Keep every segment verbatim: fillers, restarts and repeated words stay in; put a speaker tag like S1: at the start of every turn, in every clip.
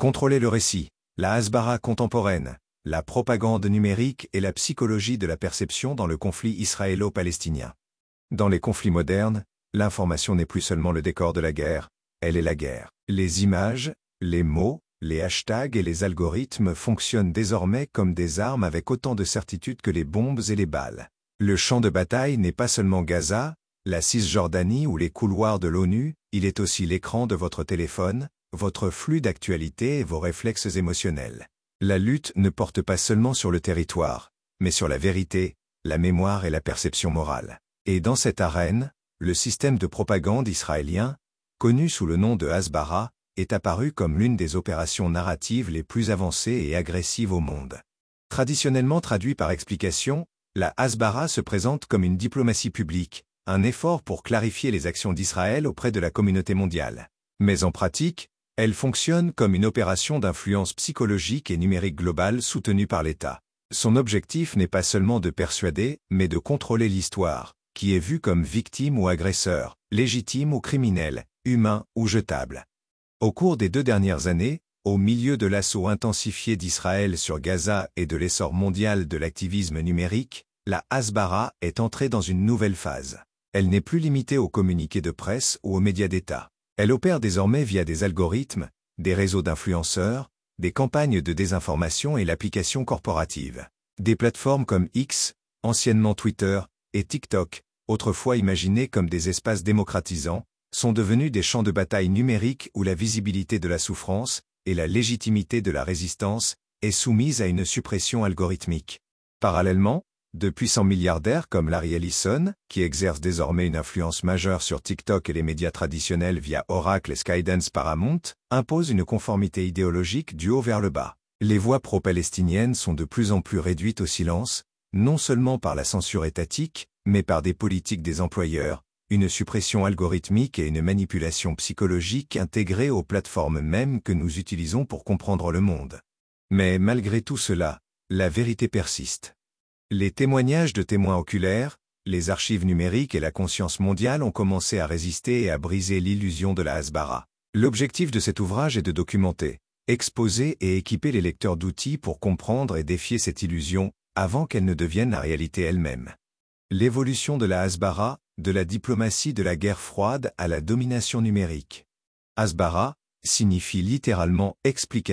S1: Contrôler le récit, la Hasbara contemporaine, la propagande numérique et la psychologie de la perception dans le conflit israélo-palestinien. Dans les conflits modernes, l'information n'est plus seulement le décor de la guerre, elle est la guerre. Les images, les mots, les hashtags et les algorithmes fonctionnent désormais comme des armes avec autant de certitude que les bombes et les balles. Le champ de bataille n'est pas seulement Gaza, la Cisjordanie ou les couloirs de l'ONU, il est aussi l'écran de votre téléphone, votre flux d'actualité et vos réflexes émotionnels. La lutte ne porte pas seulement sur le territoire, mais sur la vérité, la mémoire et la perception morale. Et dans cette arène, le système de propagande israélien, connu sous le nom de Hasbara, est apparu comme l'une des opérations narratives les plus avancées et agressives au monde. Traditionnellement traduit par explication, la Hasbara se présente comme une diplomatie publique, un effort pour clarifier les actions d'Israël auprès de la communauté mondiale. Mais en pratique, elle fonctionne comme une opération d'influence psychologique et numérique globale soutenue par l'État. Son objectif n'est pas seulement de persuader, mais de contrôler l'histoire, qui est vue comme victime ou agresseur, légitime ou criminel, humain ou jetable. Au cours des deux dernières années, au milieu de l'assaut intensifié d'Israël sur Gaza et de l'essor mondial de l'activisme numérique, la Hasbara est entrée dans une nouvelle phase. Elle n'est plus limitée aux communiqués de presse ou aux médias d'État. Elle opère désormais via des algorithmes, des réseaux d'influenceurs, des campagnes de désinformation et l'application corporative. Des plateformes comme X, anciennement Twitter, et TikTok, autrefois imaginées comme des espaces démocratisants, sont devenus des champs de bataille numériques où la visibilité de la souffrance et la légitimité de la résistance est soumise à une suppression algorithmique. Parallèlement, de puissants milliardaires comme Larry Ellison, qui exercent désormais une influence majeure sur TikTok et les médias traditionnels via Oracle et Skydance Paramount, imposent une conformité idéologique du haut vers le bas. Les voix pro-palestiniennes sont de plus en plus réduites au silence, non seulement par la censure étatique, mais par des politiques des employeurs, une suppression algorithmique et une manipulation psychologique intégrées aux plateformes mêmes que nous utilisons pour comprendre le monde. Mais malgré tout cela, la vérité persiste. Les témoignages de témoins oculaires, les archives numériques et la conscience mondiale ont commencé à résister et à briser l'illusion de la Hasbara. L'objectif de cet ouvrage est de documenter, exposer et équiper les lecteurs d'outils pour comprendre et défier cette illusion, avant qu'elle ne devienne la réalité elle-même. L'évolution de la Hasbara, de la diplomatie de la guerre froide à la domination numérique. Hasbara signifie littéralement « explication »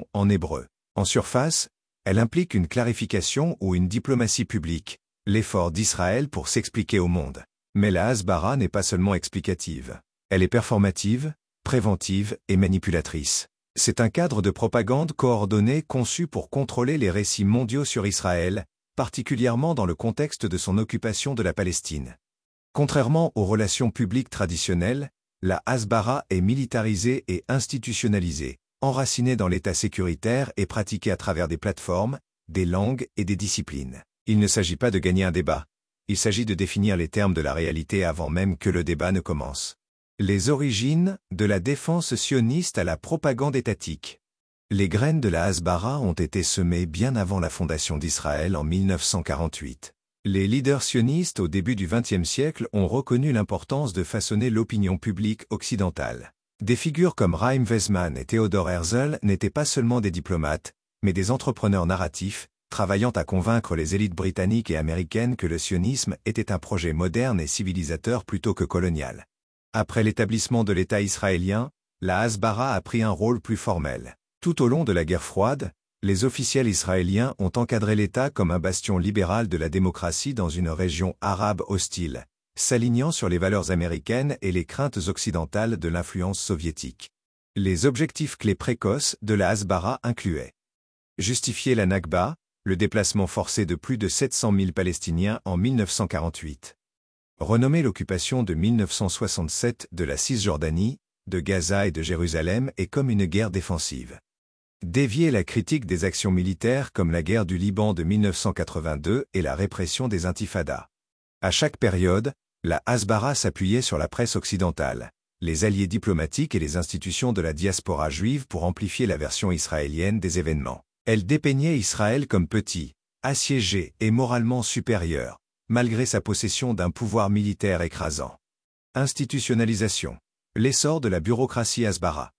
S1: en hébreu. En surface, elle implique une clarification ou une diplomatie publique, l'effort d'Israël pour s'expliquer au monde. Mais la Hasbara n'est pas seulement explicative. Elle est performative, préventive et manipulatrice. C'est un cadre de propagande coordonné conçu pour contrôler les récits mondiaux sur Israël, particulièrement dans le contexte de son occupation de la Palestine. Contrairement aux relations publiques traditionnelles, la Hasbara est militarisée et institutionnalisée, enracinée dans l'état sécuritaire et pratiquée à travers des plateformes, des langues et des disciplines. Il ne s'agit pas de gagner un débat. Il s'agit de définir les termes de la réalité avant même que le débat ne commence. Les origines, de la défense sioniste à la propagande étatique. Les graines de la Hasbara ont été semées bien avant la fondation d'Israël en mille neuf cent quarante-huit. Les leaders sionistes au début du vingtième siècle ont reconnu l'importance de façonner l'opinion publique occidentale. Des figures comme Chaim Weizmann et Theodor Herzl n'étaient pas seulement des diplomates, mais des entrepreneurs narratifs, travaillant à convaincre les élites britanniques et américaines que le sionisme était un projet moderne et civilisateur plutôt que colonial. Après l'établissement de l'État israélien, la Hasbara a pris un rôle plus formel. Tout au long de la guerre froide, les officiels israéliens ont encadré l'État comme un bastion libéral de la démocratie dans une région arabe hostile, s'alignant sur les valeurs américaines et les craintes occidentales de l'influence soviétique. Les objectifs clés précoces de la Hasbara incluaient justifier la Nakba, le déplacement forcé de plus de sept cent mille Palestiniens en mille neuf cent quarante-huit. Renommer l'occupation de mille neuf cent soixante-sept de la Cisjordanie, de Gaza et de Jérusalem est comme une guerre défensive. Dévier la critique des actions militaires comme la guerre du Liban de mille neuf cent quatre-vingt-deux et la répression des intifadas. À chaque période, la Hasbara s'appuyait sur la presse occidentale, les alliés diplomatiques et les institutions de la diaspora juive pour amplifier la version israélienne des événements. Elle dépeignait Israël comme petit, assiégé et moralement supérieur, malgré sa possession d'un pouvoir militaire écrasant. Institutionnalisation. L'essor de la bureaucratie Hasbara.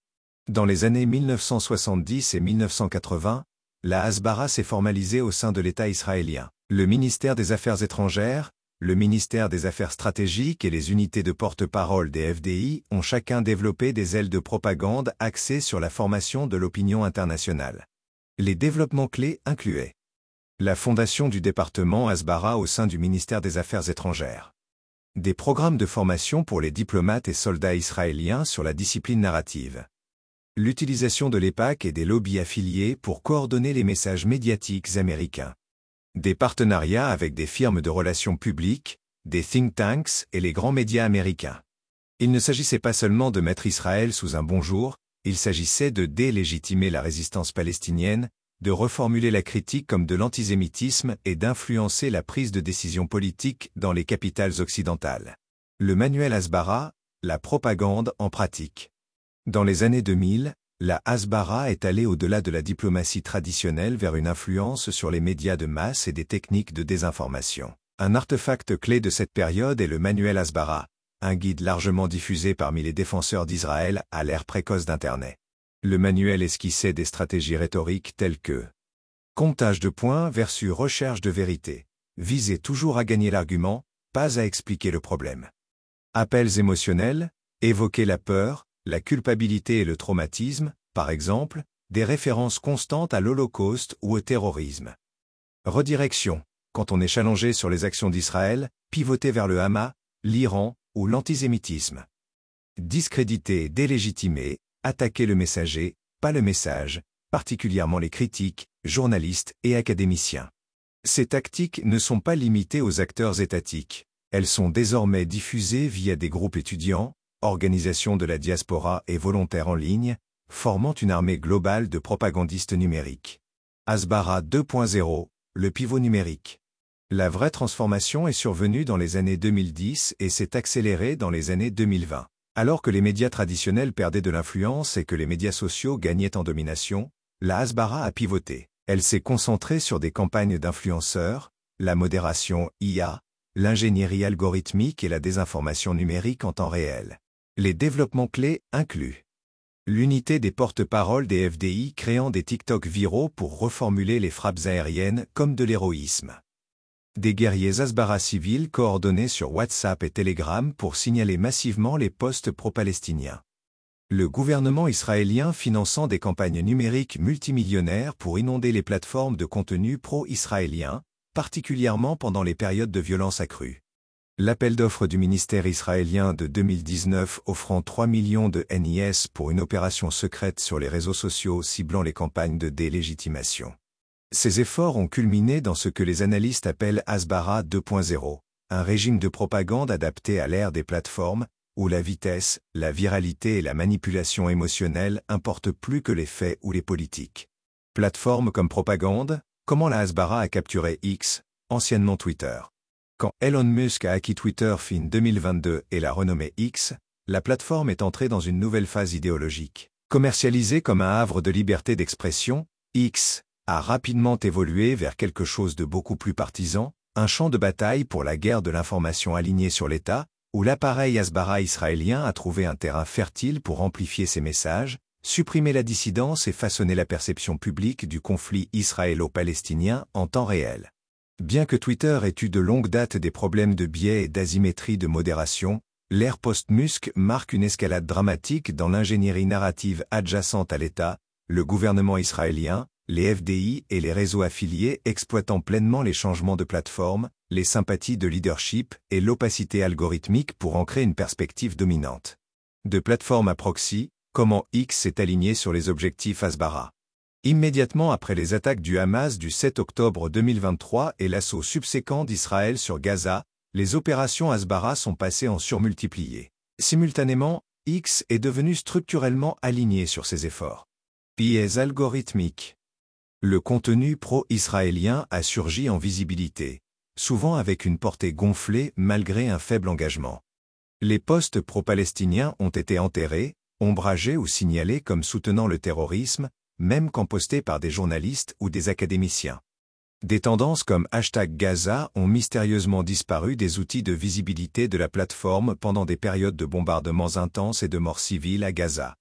S1: Dans les années mille neuf cent soixante-dix et mille neuf cent quatre-vingts, la Hasbara s'est formalisée au sein de l'État israélien. Le ministère des Affaires étrangères, le ministère des Affaires stratégiques et les unités de porte-parole des F D I ont chacun développé des ailes de propagande axées sur la formation de l'opinion internationale. Les développements clés incluaient la fondation du département Hasbara au sein du ministère des Affaires étrangères, des programmes de formation pour les diplomates et soldats israéliens sur la discipline narrative, l'utilisation de l'E P A C et des lobbies affiliés pour coordonner les messages médiatiques américains, des partenariats avec des firmes de relations publiques, des think tanks et les grands médias américains. Il ne s'agissait pas seulement de mettre Israël sous un bon jour, il s'agissait de délégitimer la résistance palestinienne, de reformuler la critique comme de l'antisémitisme et d'influencer la prise de décision politique dans les capitales occidentales. Le manuel Hasbara, la propagande en pratique. Dans les années deux mille, la Hasbara est allée au-delà de la diplomatie traditionnelle vers une influence sur les médias de masse et des techniques de désinformation. Un artefact clé de cette période est le manuel Hasbara, un guide largement diffusé parmi les défenseurs d'Israël à l'ère précoce d'Internet. Le manuel esquissait des stratégies rhétoriques telles que comptage de points versus recherche de vérité, visez toujours à gagner l'argument, pas à expliquer le problème. Appels émotionnels, évoquer la peur, la culpabilité et le traumatisme, par exemple, des références constantes à l'Holocauste ou au terrorisme. Redirection, quand on est challengé sur les actions d'Israël, pivoter vers le Hamas, l'Iran ou l'antisémitisme. Discréditer et délégitimer, attaquer le messager, pas le message, particulièrement les critiques, journalistes et académiciens. Ces tactiques ne sont pas limitées aux acteurs étatiques. Elles sont désormais diffusées via des groupes étudiants, organisations de la diaspora et volontaires en ligne, formant une armée globale de propagandistes numériques. Hasbara deux point zéro, le pivot numérique. La vraie transformation est survenue dans les années deux mille dix et s'est accélérée dans les années deux mille vingt. Alors que les médias traditionnels perdaient de l'influence et que les médias sociaux gagnaient en domination, la Hasbara a pivoté. Elle s'est concentrée sur des campagnes d'influenceurs, la modération I A, l'ingénierie algorithmique et la désinformation numérique en temps réel. Les développements clés incluent l'unité des porte-paroles des F D I créant des TikTok viraux pour reformuler les frappes aériennes comme de l'héroïsme. Des guerriers Hasbara civils coordonnés sur WhatsApp et Telegram pour signaler massivement les posts pro-palestiniens. Le gouvernement israélien finançant des campagnes numériques multimillionnaires pour inonder les plateformes de contenu pro-israélien, particulièrement pendant les périodes de violence accrue. L'appel d'offres du ministère israélien de deux mille dix-neuf offrant trois millions de N I S pour une opération secrète sur les réseaux sociaux ciblant les campagnes de délégitimation. Ces efforts ont culminé dans ce que les analystes appellent Hasbara deux point zéro, un régime de propagande adapté à l'ère des plateformes, où la vitesse, la viralité et la manipulation émotionnelle importent plus que les faits ou les politiques. Plateforme comme propagande, comment la Hasbara a capturé X, anciennement Twitter. Quand Elon Musk a acquis Twitter fin deux mille vingt-deux et l'a renommé X, la plateforme est entrée dans une nouvelle phase idéologique. Commercialisée comme un havre de liberté d'expression, X a rapidement évolué vers quelque chose de beaucoup plus partisan, un champ de bataille pour la guerre de l'information alignée sur l'État, où l'appareil Hasbara israélien a trouvé un terrain fertile pour amplifier ses messages, supprimer la dissidence et façonner la perception publique du conflit israélo-palestinien en temps réel. Bien que Twitter ait eu de longue date des problèmes de biais et d'asymétrie de modération, l'ère post-Musk marque une escalade dramatique dans l'ingénierie narrative adjacente à l'État, le gouvernement israélien, les F D I et les réseaux affiliés exploitant pleinement les changements de plateforme, les sympathies de leadership et l'opacité algorithmique pour ancrer une perspective dominante. De plateforme à proxy, comment X s'est aligné sur les objectifs Hasbara. Immédiatement après les attaques du Hamas du sept octobre deux mille vingt-trois et l'assaut subséquent d'Israël sur Gaza, les opérations Hasbara sont passées en surmultiplié. Simultanément, X est devenu structurellement aligné sur ses efforts. Biais algorithmique. Le contenu pro-israélien a surgi en visibilité, souvent avec une portée gonflée malgré un faible engagement. Les posts pro-palestiniens ont été enterrés, ombragés ou signalés comme soutenant le terrorisme, même quand postés par des journalistes ou des académiciens. Des tendances comme hashtag Gaza ont mystérieusement disparu des outils de visibilité de la plateforme pendant des périodes de bombardements intenses et de morts civiles à Gaza.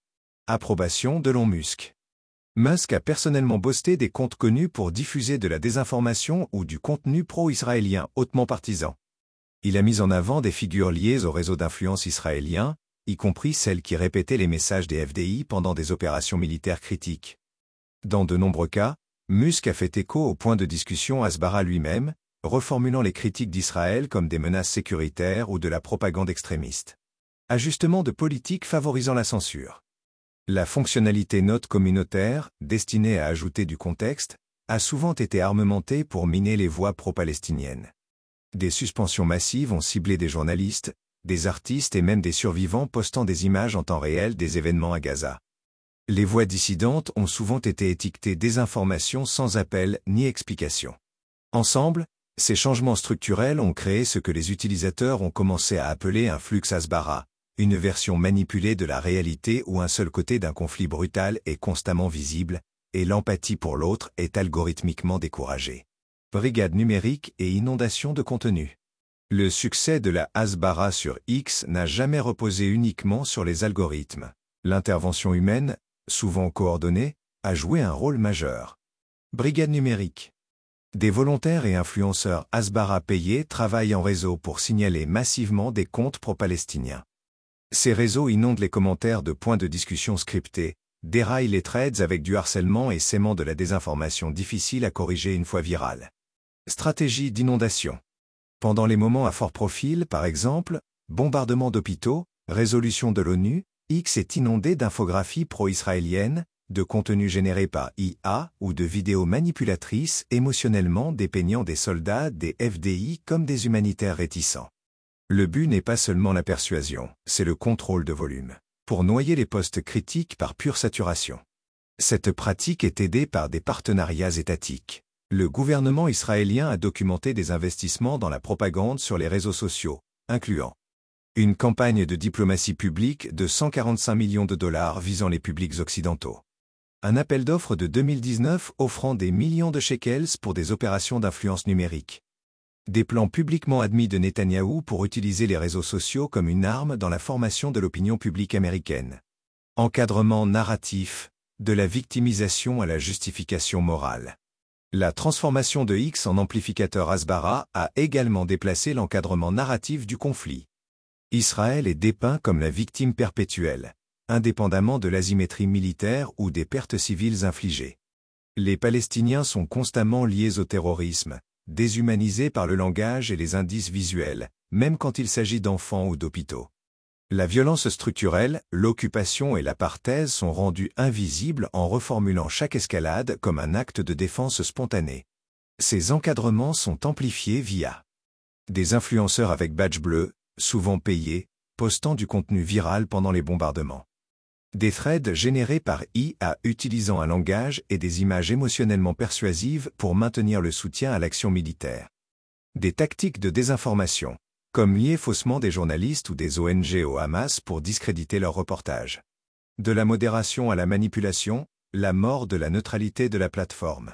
S1: Approbation d'Elon Musk. Musk a personnellement boosté des comptes connus pour diffuser de la désinformation ou du contenu pro-israélien hautement partisan. Il a mis en avant des figures liées au réseau d'influence israélien, y compris celles qui répétaient les messages des F D I pendant des opérations militaires critiques. Dans de nombreux cas, Musk a fait écho au point de discussion Hasbara lui-même, reformulant les critiques d'Israël comme des menaces sécuritaires ou de la propagande extrémiste. Ajustement de politique favorisant la censure. La fonctionnalité note communautaire, destinée à ajouter du contexte, a souvent été arnementée pour miner les voix pro-palestiniennes. Des suspensions massives ont ciblé des journalistes, des artistes et même des survivants postant des images en temps réel des événements à Gaza. Les voix dissidentes ont souvent été étiquetées désinformation sans appel ni explication. Ensemble, ces changements structurels ont créé ce que les utilisateurs ont commencé à appeler un flux Hasbara, une version manipulée de la réalité où un seul côté d'un conflit brutal est constamment visible, et l'empathie pour l'autre est algorithmiquement découragée. Brigade numérique et inondation de contenu. Le succès de la Hasbara sur X n'a jamais reposé uniquement sur les algorithmes. L'intervention humaine, souvent coordonnée, a joué un rôle majeur. Brigade numérique. Des volontaires et influenceurs Hasbara payés travaillent en réseau pour signaler massivement des comptes pro-palestiniens. Ces réseaux inondent les commentaires de points de discussion scriptés, déraillent les threads avec du harcèlement et sèment de la désinformation difficile à corriger une fois virale. Stratégie d'inondation. Pendant les moments à fort profil, par exemple, bombardement d'hôpitaux, résolution de l'ONU, X est inondé d'infographies pro-israéliennes, de contenus générés par I A ou de vidéos manipulatrices émotionnellement dépeignant des soldats des F D I comme des humanitaires réticents. Le but n'est pas seulement la persuasion, c'est le contrôle de volume, pour noyer les posts critiques par pure saturation. Cette pratique est aidée par des partenariats étatiques. Le gouvernement israélien a documenté des investissements dans la propagande sur les réseaux sociaux, incluant une campagne de diplomatie publique de cent quarante-cinq millions de dollars visant les publics occidentaux. Un appel d'offres de deux mille dix-neuf offrant des millions de shekels pour des opérations d'influence numérique. Des plans publiquement admis de Netanyahou pour utiliser les réseaux sociaux comme une arme dans la formation de l'opinion publique américaine. Encadrement narratif, de la victimisation à la justification morale. La transformation de X en amplificateur Hasbara a également déplacé l'encadrement narratif du conflit. Israël est dépeint comme la victime perpétuelle, indépendamment de l'asymétrie militaire ou des pertes civiles infligées. Les Palestiniens sont constamment liés au terrorisme, déshumanisés par le langage et les indices visuels, même quand il s'agit d'enfants ou d'hôpitaux. La violence structurelle, l'occupation et l'apartheid sont rendus invisibles en reformulant chaque escalade comme un acte de défense spontanée. Ces encadrements sont amplifiés via des influenceurs avec badge bleu, souvent payés, postant du contenu viral pendant les bombardements. Des threads générés par I A utilisant un langage et des images émotionnellement persuasives pour maintenir le soutien à l'action militaire. Des tactiques de désinformation, comme lier faussement des journalistes ou des O N G au Hamas pour discréditer leurs reportages. De la modération à la manipulation, la mort de la neutralité de la plateforme.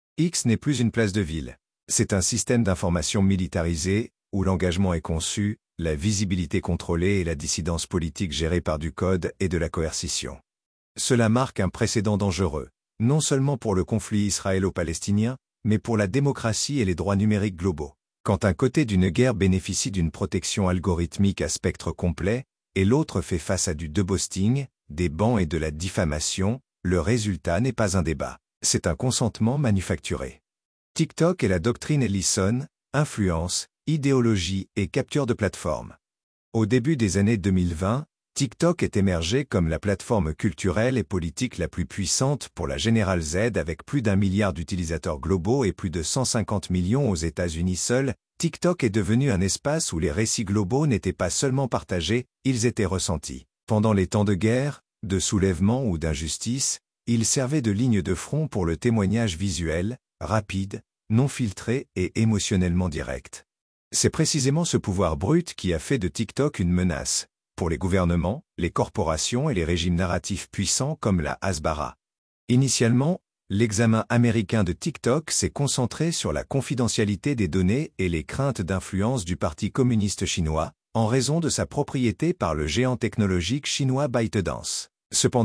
S1: X n'est plus une place de ville. C'est un système d'information militarisé, où l'engagement est conçu, la visibilité contrôlée et la dissidence politique gérée par du code et de la coercition. Cela marque un précédent dangereux, non seulement pour le conflit israélo-palestinien, mais pour la démocratie et les droits numériques globaux. Quand un côté d'une guerre bénéficie d'une protection algorithmique à spectre complet, et l'autre fait face à du deboasting, des bans et de la diffamation, le résultat n'est pas un débat, c'est un consentement manufacturé. TikTok et la doctrine Ellison, influence, idéologie et capture de plateforme. Au début des années deux mille vingt, TikTok est émergé comme la plateforme culturelle et politique la plus puissante pour la Générale Z avec plus d'un milliard d'utilisateurs globaux et plus de cent cinquante millions aux États-Unis seuls. TikTok est devenu un espace où les récits globaux n'étaient pas seulement partagés, ils étaient ressentis. Pendant les temps de guerre, de soulèvement ou d'injustice, il servait de ligne de front pour le témoignage visuel, rapide, non filtré et émotionnellement direct. C'est précisément ce pouvoir brut qui a fait de TikTok une menace pour les gouvernements, les corporations et les régimes narratifs puissants comme la Hasbara. Initialement, l'examen américain de TikTok s'est concentré sur la confidentialité des données et les craintes d'influence du Parti communiste chinois, en raison de sa propriété par le géant technologique chinois ByteDance. Cependant,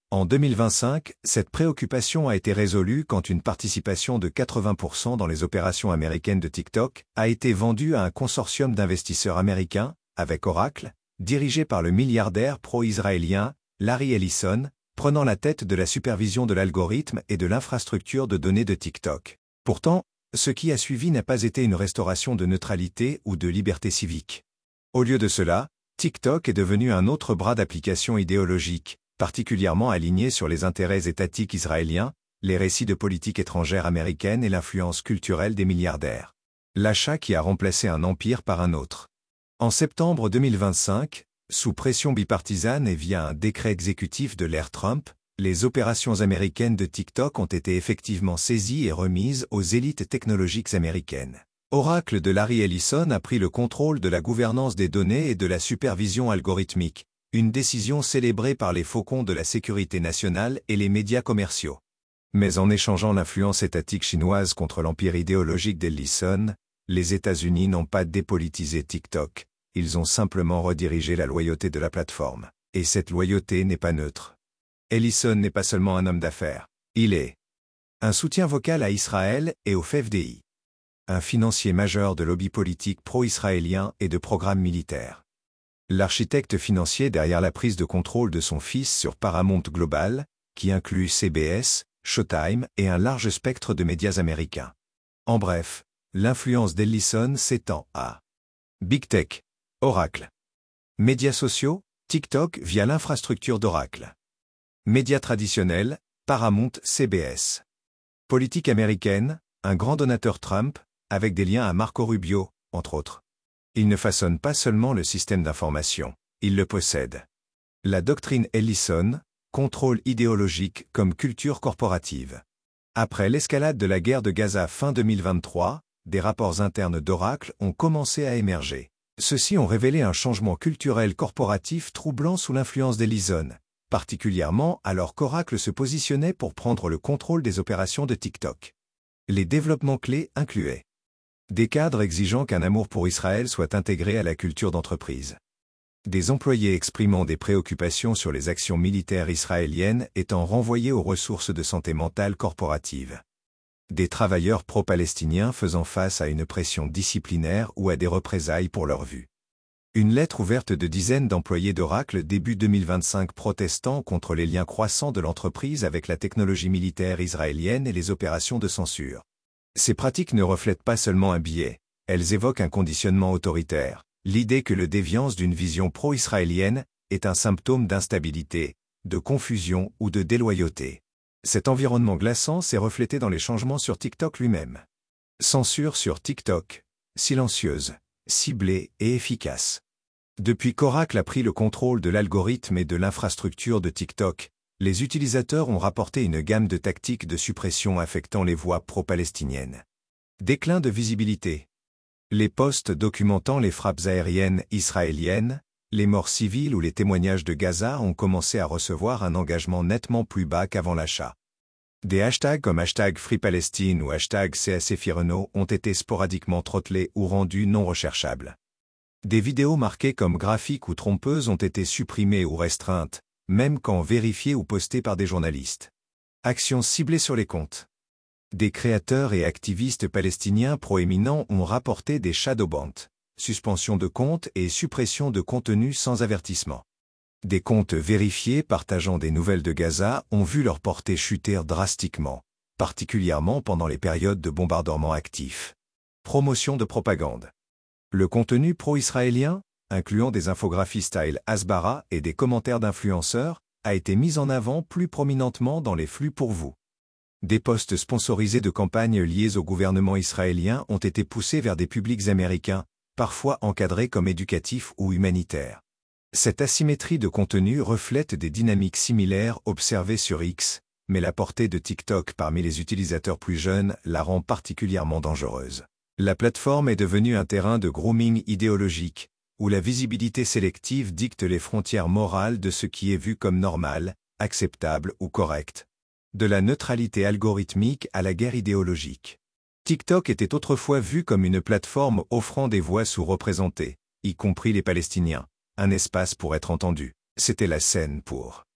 S1: En deux mille vingt-cinq, cette préoccupation a été résolue quand une participation de quatre-vingts pour cent dans les opérations américaines de TikTok a été vendue à un consortium d'investisseurs américains, avec Oracle, dirigé par le milliardaire pro-israélien Larry Ellison, prenant la tête de la supervision de l'algorithme et de l'infrastructure de données de TikTok. Pourtant, ce qui a suivi n'a pas été une restauration de neutralité ou de liberté civique. Au lieu de cela, TikTok est devenu un autre bras d'application idéologique, particulièrement aligné sur les intérêts étatiques israéliens, les récits de politique étrangère américaine et l'influence culturelle des milliardaires. L'achat qui a remplacé un empire par un autre. En septembre deux mille vingt-cinq, sous pression bipartisane et via un décret exécutif de l'ère Trump, les opérations américaines de TikTok ont été effectivement saisies et remises aux élites technologiques américaines. Oracle de Larry Ellison a pris le contrôle de la gouvernance des données et de la supervision algorithmique, une décision célébrée par les faucons de la sécurité nationale et les médias commerciaux. Mais en échangeant l'influence étatique chinoise contre l'empire idéologique d'Ellison, les États-Unis n'ont pas dépolitisé TikTok, ils ont simplement redirigé la loyauté de la plateforme. Et cette loyauté n'est pas neutre. Ellison n'est pas seulement un homme d'affaires, il est un soutien vocal à Israël et au F D I. Un financier majeur de lobby politique pro-israélien et de programmes militaires. L'architecte financier derrière la prise de contrôle de son fils sur Paramount Global, qui inclut C B S, Showtime et un large spectre de médias américains. En bref, l'influence d'Ellison s'étend à Big Tech, Oracle. Médias sociaux, TikTok via l'infrastructure d'Oracle. Médias traditionnels, Paramount C B S. Politique américaine, un grand donateur Trump, avec des liens à Marco Rubio, entre autres. Il ne façonne pas seulement le système d'information, il le possède. La doctrine Ellison, contrôle idéologique comme culture corporative. Après l'escalade de la guerre de Gaza fin deux mille vingt-trois, des rapports internes d'Oracle ont commencé à émerger. Ceux-ci ont révélé un changement culturel corporatif troublant sous l'influence d'Ellison, particulièrement alors qu'Oracle se positionnait pour prendre le contrôle des opérations de TikTok. Les développements clés incluaient des cadres exigeant qu'un amour pour Israël soit intégré à la culture d'entreprise. Des employés exprimant des préoccupations sur les actions militaires israéliennes étant renvoyés aux ressources de santé mentale corporative. Des travailleurs pro-palestiniens faisant face à une pression disciplinaire ou à des représailles pour leur vue. Une lettre ouverte de dizaines d'employés d'Oracle début deux mille vingt-cinq protestant contre les liens croissants de l'entreprise avec la technologie militaire israélienne et les opérations de censure. Ces pratiques ne reflètent pas seulement un biais, elles évoquent un conditionnement autoritaire, l'idée que le déviance d'une vision pro-israélienne est un symptôme d'instabilité, de confusion ou de déloyauté. Cet environnement glaçant s'est reflété dans les changements sur TikTok lui-même. Censure sur TikTok, silencieuse, ciblée et efficace. Depuis qu'Oracle a pris le contrôle de l'algorithme et de l'infrastructure de TikTok, les utilisateurs ont rapporté une gamme de tactiques de suppression affectant les voix pro-palestiniennes. Déclin de visibilité. Les posts documentant les frappes aériennes israéliennes, les morts civiles ou les témoignages de Gaza ont commencé à recevoir un engagement nettement plus bas qu'avant l'achat. Des hashtags comme hashtag FreePalestine ou hashtag C A C Fireno ont été sporadiquement throttlés ou rendus non recherchables. Des vidéos marquées comme graphiques ou trompeuses ont été supprimées ou restreintes, même quand vérifiées ou postées par des journalistes. Actions ciblées sur les comptes. Des créateurs et activistes palestiniens proéminents ont rapporté des shadowbans, suspension de comptes et suppression de contenu sans avertissement. Des comptes vérifiés partageant des nouvelles de Gaza ont vu leur portée chuter drastiquement, particulièrement pendant les périodes de bombardement actifs. Promotion de propagande. Le contenu pro-israélien, incluant des infographies style Hasbara et des commentaires d'influenceurs, a été mis en avant plus prominentement dans les flux pour vous. Des posts sponsorisés de campagnes liées au gouvernement israélien ont été poussés vers des publics américains, parfois encadrés comme éducatifs ou humanitaires. Cette asymétrie de contenu reflète des dynamiques similaires observées sur X, mais la portée de TikTok parmi les utilisateurs plus jeunes la rend particulièrement dangereuse. La plateforme est devenue un terrain de grooming idéologique, où la visibilité sélective dicte les frontières morales de ce qui est vu comme normal, acceptable ou correct. De la neutralité algorithmique à la guerre idéologique. TikTok était autrefois vu comme une plateforme offrant des voix sous-représentées, y compris les Palestiniens, un espace pour être entendu. C'était la scène pour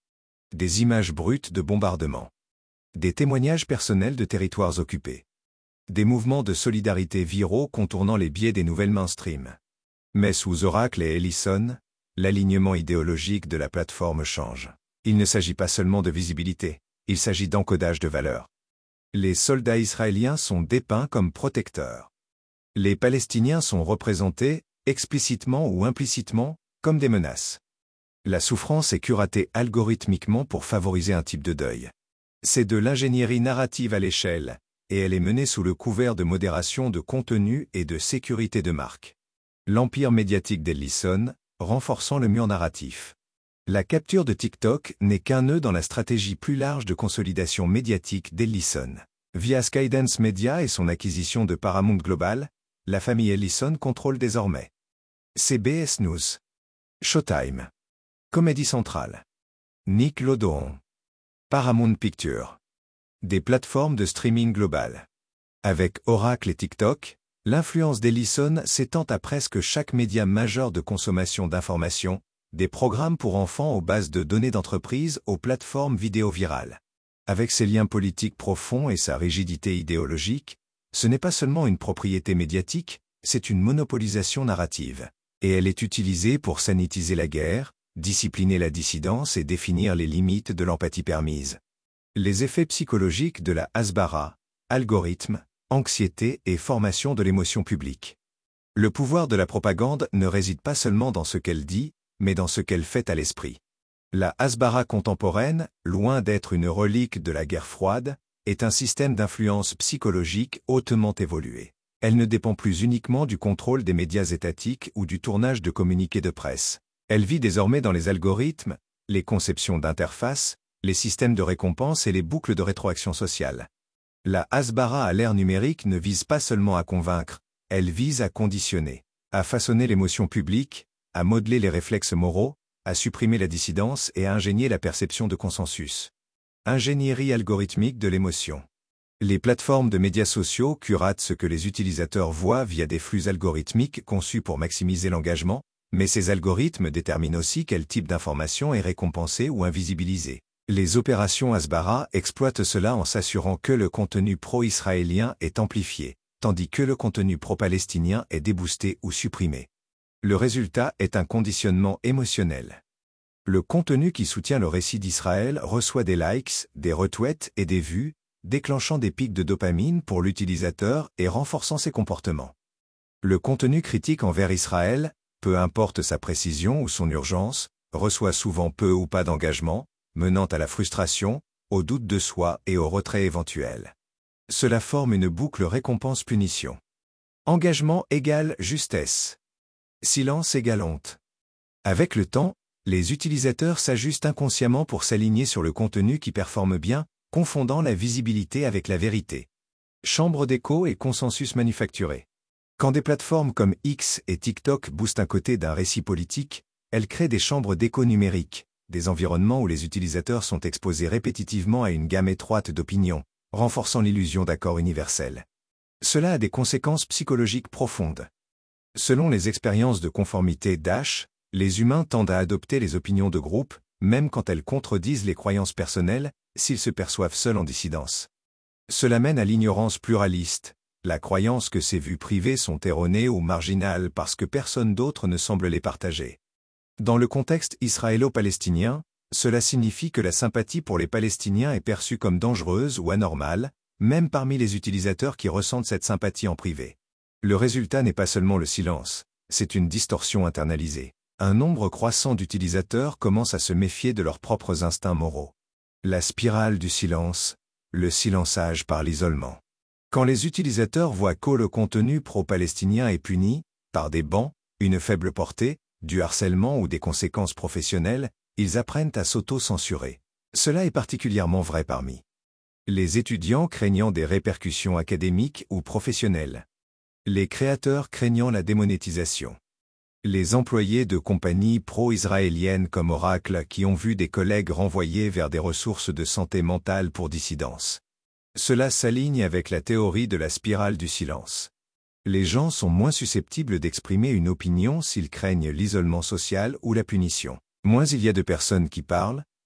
S1: Des images brutes de bombardements. Des témoignages personnels de territoires occupés. Des mouvements de solidarité viraux contournant les biais des nouvelles mainstream. Mais sous Oracle et Ellison, l'alignement idéologique de la plateforme change. Il ne s'agit pas seulement de visibilité, il s'agit d'encodage de valeurs. Les soldats israéliens sont dépeints comme protecteurs. Les Palestiniens sont représentés, explicitement ou implicitement, comme des menaces. La souffrance est curatée algorithmiquement pour favoriser un type de deuil. C'est de l'ingénierie narrative à l'échelle, et elle est menée sous le couvert de modération de contenu et de sécurité de marque. L'empire médiatique d'Ellison, renforçant le mur narratif. La capture de TikTok n'est qu'un nœud dans la stratégie plus large de consolidation médiatique d'Ellison. Via Skydance Media et son acquisition de Paramount Global, la famille Ellison contrôle désormais C B S News, Showtime, Comedy Central, Nickelodeon, Paramount Pictures. Des plateformes de streaming globales. Avec Oracle et TikTok, l'influence d'Ellison s'étend à presque chaque média majeur de consommation d'informations, des programmes pour enfants aux bases de données d'entreprise aux plateformes vidéo virales. Avec ses liens politiques profonds et sa rigidité idéologique, ce n'est pas seulement une propriété médiatique, c'est une monopolisation narrative. Et elle est utilisée pour sanitiser la guerre, discipliner la dissidence et définir les limites de l'empathie permise. Les effets psychologiques de la hasbara, algorithme, anxiété et formation de l'émotion publique. Le pouvoir de la propagande ne réside pas seulement dans ce qu'elle dit, mais dans ce qu'elle fait à l'esprit. La hasbara contemporaine, loin d'être une relique de la guerre froide, est un système d'influence psychologique hautement évolué. Elle ne dépend plus uniquement du contrôle des médias étatiques ou du tournage de communiqués de presse. Elle vit désormais dans les algorithmes, les conceptions d'interfaces, les systèmes de récompense et les boucles de rétroaction sociale. La hasbara à l'ère numérique ne vise pas seulement à convaincre, elle vise à conditionner, à façonner l'émotion publique, à modeler les réflexes moraux, à supprimer la dissidence et à ingénier la perception de consensus. Ingénierie algorithmique de l'émotion. Les plateformes de médias sociaux curatent ce que les utilisateurs voient via des flux algorithmiques conçus pour maximiser l'engagement, mais ces algorithmes déterminent aussi quel type d'information est récompensé ou invisibilisé. Les opérations hasbara exploitent cela en s'assurant que le contenu pro-israélien est amplifié, tandis que le contenu pro-palestinien est déboosté ou supprimé. Le résultat est un conditionnement émotionnel. Le contenu qui soutient le récit d'Israël reçoit des likes, des retweets et des vues, déclenchant des pics de dopamine pour l'utilisateur et renforçant ses comportements. Le contenu critique envers Israël, peu importe sa précision ou son urgence, reçoit souvent peu ou pas d'engagement, menant à la frustration, au doute de soi et au retrait éventuel. Cela forme une boucle récompense-punition. Engagement égale justesse. Silence égale honte. Avec le temps, les utilisateurs s'ajustent inconsciemment pour s'aligner sur le contenu qui performe bien, confondant la visibilité avec la vérité. Chambre d'écho et consensus manufacturé. Quand des plateformes comme X et TikTok boostent un côté d'un récit politique, elles créent des chambres d'écho numériques, des environnements où les utilisateurs sont exposés répétitivement à une gamme étroite d'opinions, renforçant l'illusion d'accord universel. Cela a des conséquences psychologiques profondes. Selon les expériences de conformité d'Ash, les humains tendent à adopter les opinions de groupe, même quand elles contredisent les croyances personnelles, s'ils se perçoivent seuls en dissidence. Cela mène à l'ignorance pluraliste, la croyance que ces vues privées sont erronées ou marginales parce que personne d'autre ne semble les partager. Dans le contexte israélo-palestinien, cela signifie que la sympathie pour les Palestiniens est perçue comme dangereuse ou anormale, même parmi les utilisateurs qui ressentent cette sympathie en privé. Le résultat n'est pas seulement le silence, c'est une distorsion internalisée. Un nombre croissant d'utilisateurs commencent à se méfier de leurs propres instincts moraux. La spirale du silence, le silençage par l'isolement. Quand les utilisateurs voient que le contenu pro-palestinien est puni, par des bans, une faible portée, du harcèlement ou des conséquences professionnelles, ils apprennent à s'auto-censurer. Cela est particulièrement vrai parmi les étudiants craignant des répercussions académiques ou professionnelles. Les créateurs craignant la démonétisation. Les employés de compagnies pro-israéliennes comme Oracle qui ont vu des collègues renvoyés vers des ressources de santé mentale pour dissidence. Cela s'aligne avec la théorie de la spirale du silence. Les gens sont moins susceptibles d'exprimer une opinion s'ils craignent l'isolement social ou la punition. Moins il y a de personnes qui parlent,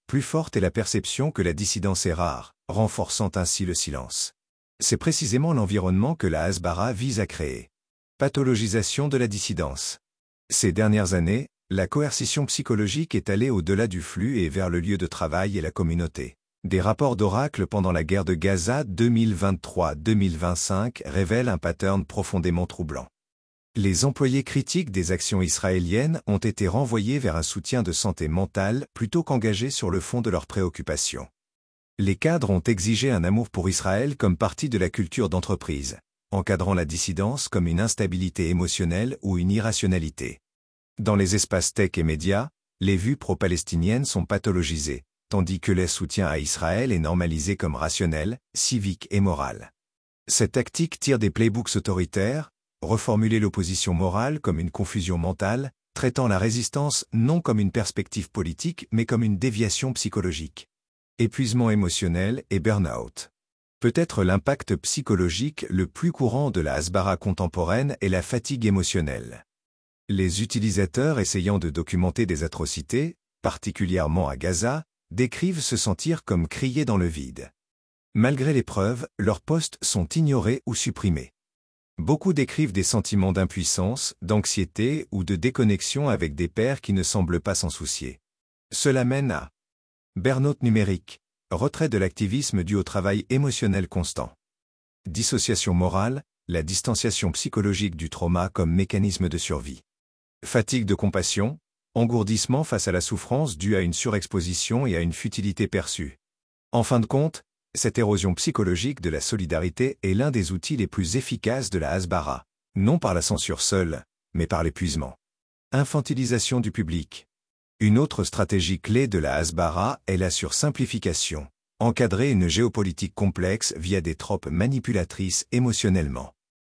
S1: plus forte est la perception que la dissidence est rare, renforçant ainsi le silence. C'est précisément l'environnement que la Hasbara vise à créer. Pathologisation de la dissidence. Ces dernières années, la coercition psychologique est allée au-delà du flux et vers le lieu de travail et la communauté. Des rapports d'Oracle pendant la guerre de Gaza deux mille vingt-trois deux mille vingt-cinq révèlent un pattern profondément troublant. Les employés critiques des actions israéliennes ont été renvoyés vers un soutien de santé mentale plutôt qu'engagés sur le fond de leurs préoccupations. Les cadres ont exigé un amour pour Israël comme partie de la culture d'entreprise, encadrant la dissidence comme une instabilité émotionnelle ou une irrationalité. Dans les espaces tech et médias, les vues pro-palestiniennes sont pathologisées, tandis que le soutien à Israël est normalisé comme rationnel, civique et moral. Cette tactique tire des playbooks autoritaires, reformuler l'opposition morale comme une confusion mentale, traitant la résistance non comme une perspective politique mais comme une déviation psychologique. Épuisement émotionnel et burn-out. Peut-être l'impact psychologique le plus courant de la Hasbara contemporaine est la fatigue émotionnelle. Les utilisateurs essayant de documenter des atrocités, particulièrement à Gaza, décrivent se sentir comme criés dans le vide. Malgré les preuves, leurs posts sont ignorés ou supprimés. Beaucoup décrivent des sentiments d'impuissance, d'anxiété ou de déconnexion avec des pairs qui ne semblent pas s'en soucier. Cela mène à burn-out numérique, retrait de l'activisme dû au travail émotionnel constant. Dissociation morale, la distanciation psychologique du trauma comme mécanisme de survie. Fatigue de compassion, engourdissement face à la souffrance due à une surexposition et à une futilité perçue. En fin de compte, cette érosion psychologique de la solidarité est l'un des outils les plus efficaces de la Hasbara, non par la censure seule, mais par l'épuisement. Infantilisation du public. Une autre stratégie clé de la Hasbara est la sursimplification, encadrer une géopolitique complexe via des tropes manipulatrices émotionnellement.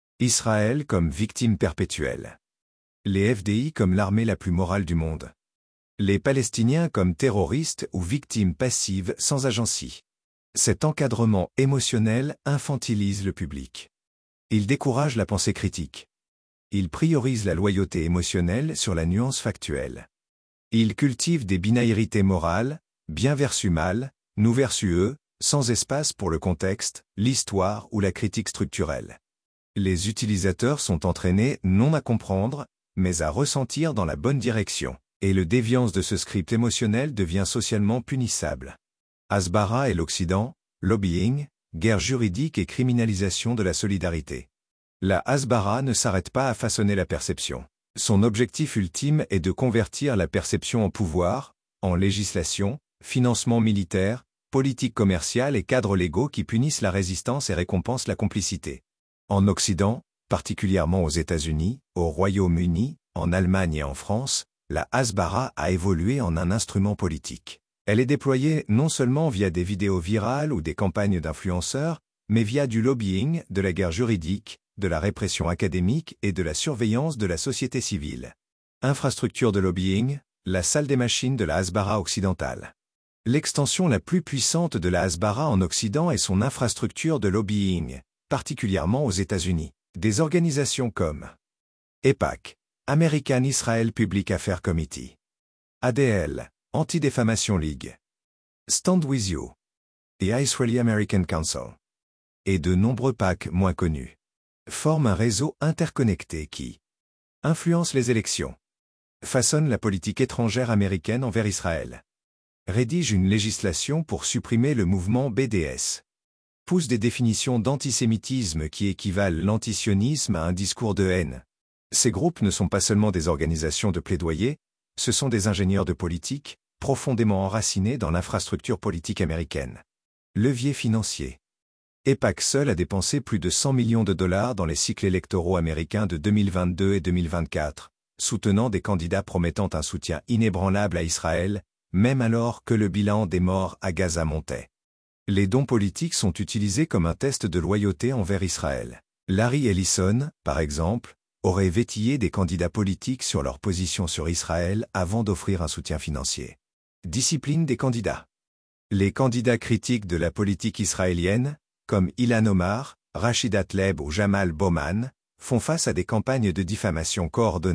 S1: Israël comme victime perpétuelle. Les F D I comme l'armée la plus morale du monde. Les Palestiniens comme terroristes ou victimes passives sans agencie. Cet encadrement émotionnel infantilise le public. Il décourage la pensée critique. Il priorise la loyauté émotionnelle sur la nuance factuelle. Il cultive des binairités morales, bien versus mal, nous versus eux, sans espace pour le contexte, l'histoire ou la critique structurelle. Les utilisateurs sont entraînés non à comprendre, mais à ressentir dans la bonne direction, et le déviance de ce script émotionnel devient socialement punissable. Hasbara et l'Occident, lobbying, guerre juridique et criminalisation de la solidarité. La Hasbara ne s'arrête pas à façonner la perception. Son objectif ultime est de convertir la perception en pouvoir, en législation, financement militaire, politique commerciale et cadres légaux qui punissent la résistance et récompensent la complicité. En Occident, particulièrement aux États-Unis, au Royaume-Uni, en Allemagne et en France, la Hasbara a évolué en un instrument politique. Elle est déployée non seulement via des vidéos virales ou des campagnes d'influenceurs, mais via du lobbying, de la guerre juridique, de la répression académique et de la surveillance de la société civile. Infrastructure de lobbying, la salle des machines de la Hasbara occidentale. L'extension la plus puissante de la Hasbara en Occident est son infrastructure de lobbying, particulièrement aux États-Unis. Des organisations comme E P A C, American Israel Public Affairs Committee, A D L, Anti-Defamation League, Stand With You, et Israeli American Council, et de nombreux P A C moins connus, forment un réseau interconnecté qui influence les élections, façonne la politique étrangère américaine envers Israël, rédige une législation pour supprimer le mouvement B D S, pousse des définitions d'antisémitisme qui équivalent l'antisionisme à un discours de haine. Ces groupes ne sont pas seulement des organisations de plaidoyer, ce sont des ingénieurs de politique, profondément enracinés dans l'infrastructure politique américaine. Levier financier. E P A C seul a dépensé plus de cent millions de dollars dans les cycles électoraux américains de deux mille vingt-deux et deux mille vingt-quatre, soutenant des candidats promettant un soutien inébranlable à Israël, même alors que le bilan des morts à Gaza montait. Les dons politiques sont utilisés comme un test de loyauté envers Israël. Larry Ellison, par exemple, aurait vétillé des candidats politiques sur leur position sur Israël avant d'offrir un soutien financier. Discipline des candidats. Les candidats critiques de la politique israélienne, comme Ilhan Omar, Rachida Tlaib ou Jamal Bowman, font face à des campagnes de diffamation coordonnées,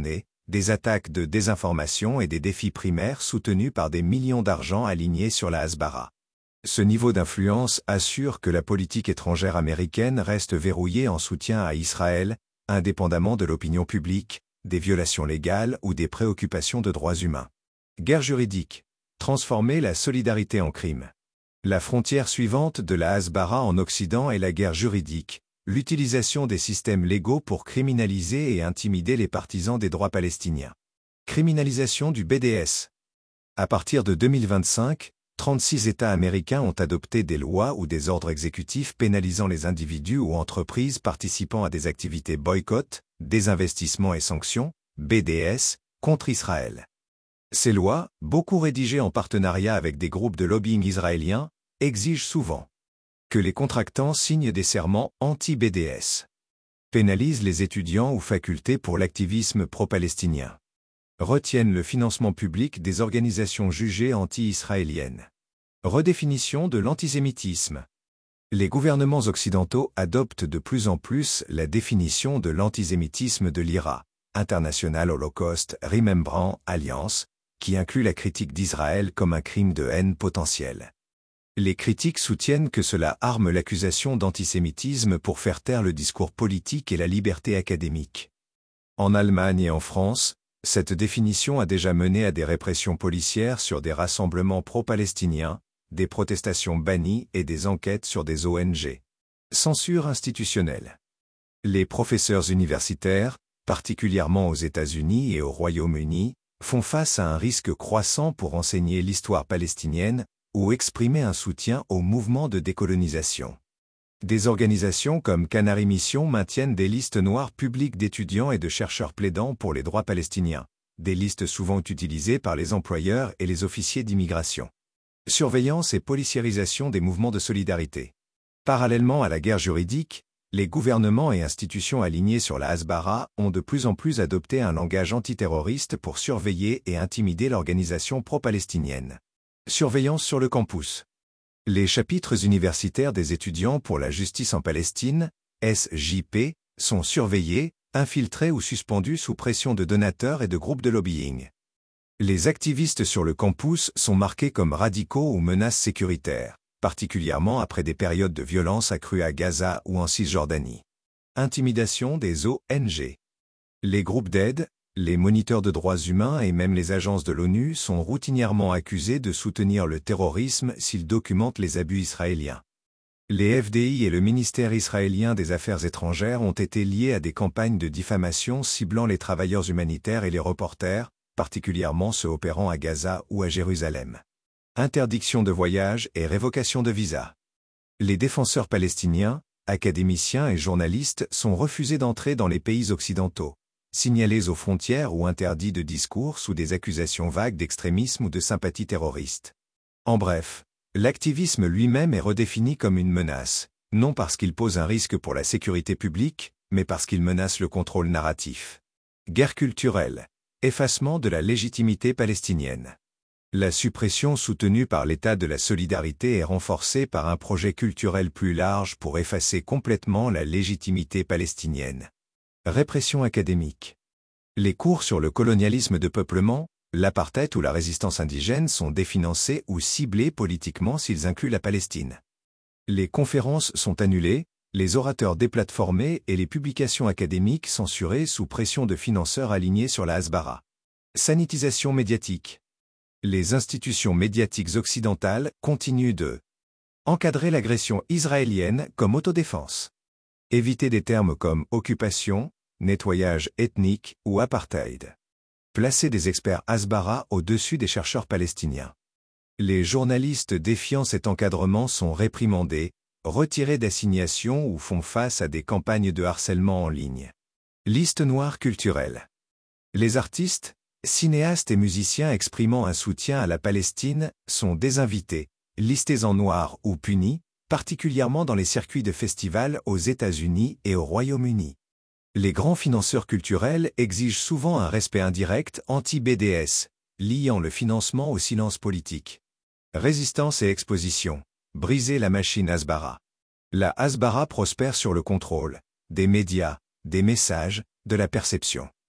S1: des attaques de désinformation et des défis primaires soutenus par des millions d'argent alignés sur la Hasbara. Ce niveau d'influence assure que la politique étrangère américaine reste verrouillée en soutien à Israël, indépendamment de l'opinion publique, des violations légales ou des préoccupations de droits humains. Guerre juridique. Transformer la solidarité en crime. La frontière suivante de la Hasbara en Occident est la guerre juridique, l'utilisation des systèmes légaux pour criminaliser et intimider les partisans des droits palestiniens. Criminalisation du B D S. À partir de deux mille vingt-cinq, trente-six États américains ont adopté des lois ou des ordres exécutifs pénalisant les individus ou entreprises participant à des activités boycott, désinvestissement et sanctions, B D S, contre Israël. Ces lois, beaucoup rédigées en partenariat avec des groupes de lobbying israéliens, exigent souvent que les contractants signent des serments anti-B D S, pénalisent les étudiants ou facultés pour l'activisme pro-palestinien, retiennent le financement public des organisations jugées anti-israéliennes. Redéfinition de l'antisémitisme. Les gouvernements occidentaux adoptent de plus en plus la définition de l'antisémitisme de l'I R A, International Holocaust Remembrance Alliance, qui inclut la critique d'Israël comme un crime de haine potentiel. Les critiques soutiennent que cela arme l'accusation d'antisémitisme pour faire taire le discours politique et la liberté académique. En Allemagne et en France, cette définition a déjà mené à des répressions policières sur des rassemblements pro-palestiniens, des protestations bannies et des enquêtes sur des O N G. Censure institutionnelle. Les professeurs universitaires, particulièrement aux États-Unis et au Royaume-Uni, font face à un risque croissant pour enseigner l'histoire palestinienne ou exprimer un soutien au mouvement de décolonisation. Des organisations comme Canary Mission maintiennent des listes noires publiques d'étudiants et de chercheurs plaidant pour les droits palestiniens, des listes souvent utilisées par les employeurs et les officiers d'immigration. Surveillance et policiarisation des mouvements de solidarité. Parallèlement à la guerre juridique, les gouvernements et institutions alignés sur la Hasbara ont de plus en plus adopté un langage antiterroriste pour surveiller et intimider l'organisation pro-palestinienne. Surveillance sur le campus. Les chapitres universitaires des étudiants pour la justice en Palestine, S J P, sont surveillés, infiltrés ou suspendus sous pression de donateurs et de groupes de lobbying. Les activistes sur le campus sont marqués comme radicaux ou menaces sécuritaires, particulièrement après des périodes de violence accrues à Gaza ou en Cisjordanie. Intimidation des O N G. Les groupes d'aide, les moniteurs de droits humains et même les agences de l'ONU sont routinièrement accusés de soutenir le terrorisme s'ils documentent les abus israéliens. Les F D I et le ministère israélien des Affaires étrangères ont été liés à des campagnes de diffamation ciblant les travailleurs humanitaires et les reporters, particulièrement ceux opérant à Gaza ou à Jérusalem. Interdiction de voyage et révocation de visa. Les défenseurs palestiniens, académiciens et journalistes sont refusés d'entrer dans les pays occidentaux, signalés aux frontières ou interdits de discours sous des accusations vagues d'extrémisme ou de sympathie terroriste. En bref, l'activisme lui-même est redéfini comme une menace, non parce qu'il pose un risque pour la sécurité publique, mais parce qu'il menace le contrôle narratif. Guerre culturelle. Effacement de la légitimité palestinienne. La suppression soutenue par l'État de la solidarité est renforcée par un projet culturel plus large pour effacer complètement la légitimité palestinienne. Répression académique. Les cours sur le colonialisme de peuplement, l'apartheid ou la résistance indigène sont définancés ou ciblés politiquement s'ils incluent la Palestine. Les conférences sont annulées, les orateurs déplatformés et les publications académiques censurées sous pression de financeurs alignés sur la Hasbara. Sanitisation médiatique. Les institutions médiatiques occidentales continuent de encadrer l'agression israélienne comme autodéfense. Éviter des termes comme occupation, nettoyage ethnique ou apartheid. Placer des experts Hasbara au-dessus des chercheurs palestiniens. Les journalistes défiant cet encadrement sont réprimandés, retirés d'assignation ou font face à des campagnes de harcèlement en ligne. Liste noire culturelle. Les artistes, cinéastes et musiciens exprimant un soutien à la Palestine sont désinvités, listés en noir ou punis, particulièrement dans les circuits de festivals aux États-Unis et au Royaume-Uni. Les grands financeurs culturels exigent souvent un respect indirect anti-B D S, liant le financement au silence politique. Résistance et exposition. Briser la machine Hasbara. La Hasbara prospère sur le contrôle des médias, des messages, de la perception.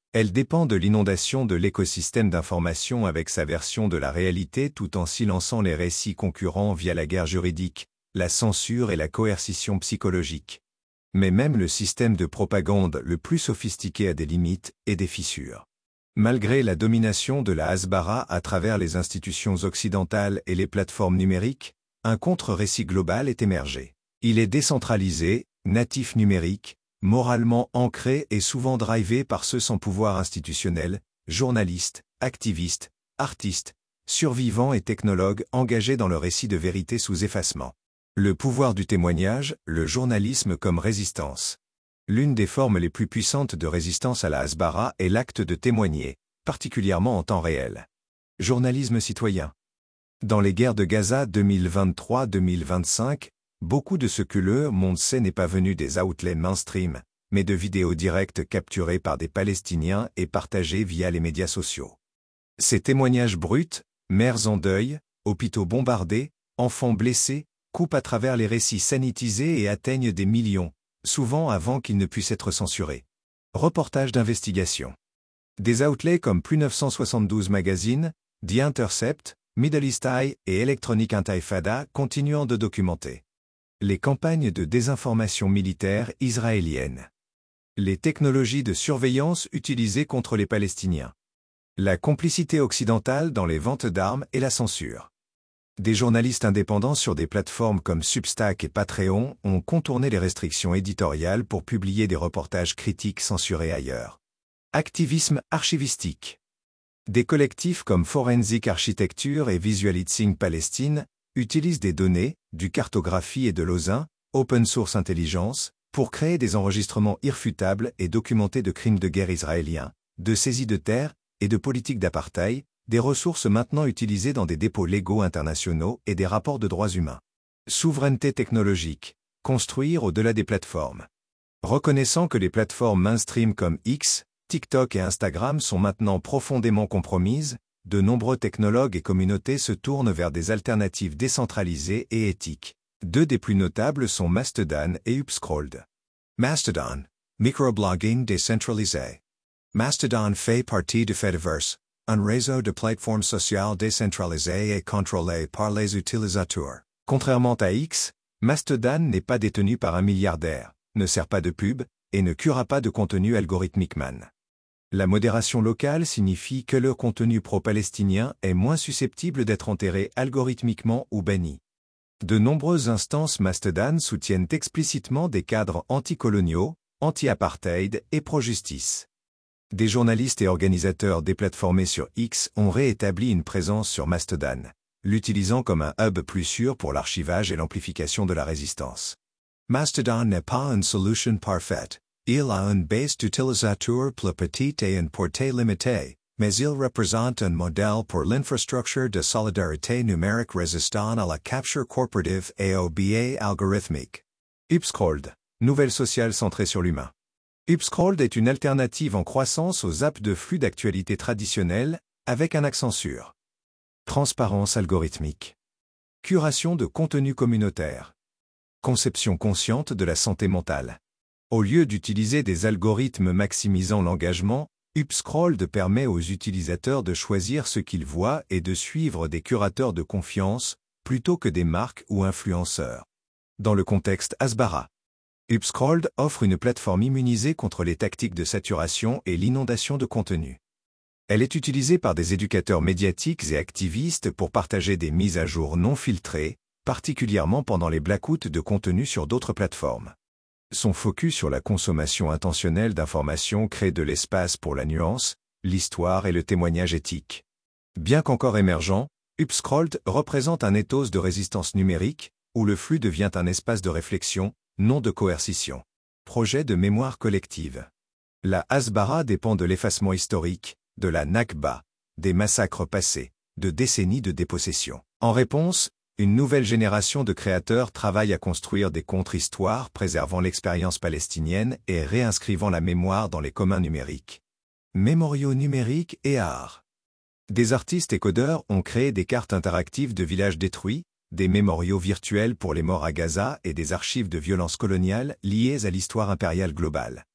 S1: Elle dépend de l'inondation de l'écosystème d'information avec sa version de la réalité tout en silençant les récits concurrents via la guerre juridique, la censure et la coercition psychologique. Mais même le système de propagande le plus sophistiqué a des limites et des fissures. Malgré la domination de la Hasbara à travers les institutions occidentales et les plateformes numériques, un contre-récit global est émergé. Il est décentralisé, natif numérique, moralement ancré et souvent drivé par ceux sans pouvoir institutionnel, journalistes, activistes, artistes, survivants et technologues engagés dans le récit de vérité sous effacement. Le pouvoir du témoignage, le journalisme comme résistance. L'une des formes les plus puissantes de résistance à la Hasbara est l'acte de témoigner, particulièrement en temps réel. Journalisme citoyen. Dans les guerres de Gaza deux mille vingt-trois deux mille vingt-cinq, beaucoup de ce que le monde sait n'est pas venu des outlets mainstream, mais de vidéos directes capturées par des Palestiniens et partagées via les médias sociaux. Ces témoignages bruts, mères en deuil, hôpitaux bombardés, enfants blessés, coupent à travers les récits sanitisés et atteignent des millions, souvent avant qu'ils ne puissent être censurés. Reportage d'investigation. Des outlets comme Plus neuf cent soixante-douze Magazine, The Intercept, Middle East Eye et Electronic Intifada continuant de documenter. Les campagnes de désinformation militaire israéliennes. Les technologies de surveillance utilisées contre les Palestiniens. La complicité occidentale dans les ventes d'armes et la censure. Des journalistes indépendants sur des plateformes comme Substack et Patreon ont contourné les restrictions éditoriales pour publier des reportages critiques censurés ailleurs. Activisme archivistique. Des collectifs comme Forensic Architecture et Visualizing Palestine utilisent des données, du cartographie et de l'O S I N, Open Source Intelligence, pour créer des enregistrements irréfutables et documentés de crimes de guerre israéliens, de saisies de terres et de politiques d'apartheid, des ressources maintenant utilisées dans des dépôts légaux internationaux et des rapports de droits humains. Souveraineté technologique. Construire au-delà des plateformes. Reconnaissant que les plateformes mainstream comme X, TikTok et Instagram sont maintenant profondément compromises, de nombreux technologues et communautés se tournent vers des alternatives décentralisées et éthiques. Deux des plus notables sont Mastodon et Upscrolled. Mastodon, microblogging décentralisé. Mastodon fait partie du Fediverse, un réseau de plateformes sociales décentralisées et contrôlées par les utilisateurs. Contrairement à X, Mastodon n'est pas détenu par un milliardaire, ne sert pas de pub et ne curera pas de contenu algorithmiquement. La modération locale signifie que le contenu pro-palestinien est moins susceptible d'être enterré algorithmiquement ou banni. De nombreuses instances Mastodon soutiennent explicitement des cadres anticoloniaux, anti-apartheid et pro-justice. Des journalistes et organisateurs déplatformés sur X ont réétabli une présence sur Mastodon, l'utilisant comme un hub plus sûr pour l'archivage et l'amplification de la résistance. Mastodon n'est pas une solution parfaite. Il a une base d'utilisateurs plus petite et une portée limitée, mais il représente un modèle pour l'infrastructure de solidarité numérique résistant à la capture corporative et au biais algorithmique. Upscrolled, nouvelle sociale centrée sur l'humain. Upscrolled est une alternative en croissance aux apps de flux d'actualité traditionnelles, avec un accent sur transparence algorithmique, curation de contenu communautaire, conception consciente de la santé mentale. Au lieu d'utiliser des algorithmes maximisant l'engagement, Upscrolled permet aux utilisateurs de choisir ce qu'ils voient et de suivre des curateurs de confiance, plutôt que des marques ou influenceurs. Dans le contexte Hasbara, Upscrolled offre une plateforme immunisée contre les tactiques de saturation et l'inondation de contenu. Elle est utilisée par des éducateurs médiatiques et activistes pour partager des mises à jour non filtrées, particulièrement pendant les blackouts de contenu sur d'autres plateformes. Son focus sur la consommation intentionnelle d'informations crée de l'espace pour la nuance, l'histoire et le témoignage éthique. Bien qu'encore émergent, Upscrolled représente un ethos de résistance numérique, où le flux devient un espace de réflexion, non de coercition. Projet de mémoire collective. La Hasbara dépend de l'effacement historique, de la Nakba, des massacres passés, de décennies de dépossession. En réponse, une nouvelle génération de créateurs travaille à construire des contre-histoires préservant l'expérience palestinienne et réinscrivant la mémoire dans les communs numériques. Mémoriaux numériques et art. Des artistes et codeurs ont créé des cartes interactives de villages détruits, des mémoriaux virtuels pour les morts à Gaza et des archives de violences coloniales liées à l'histoire impériale globale.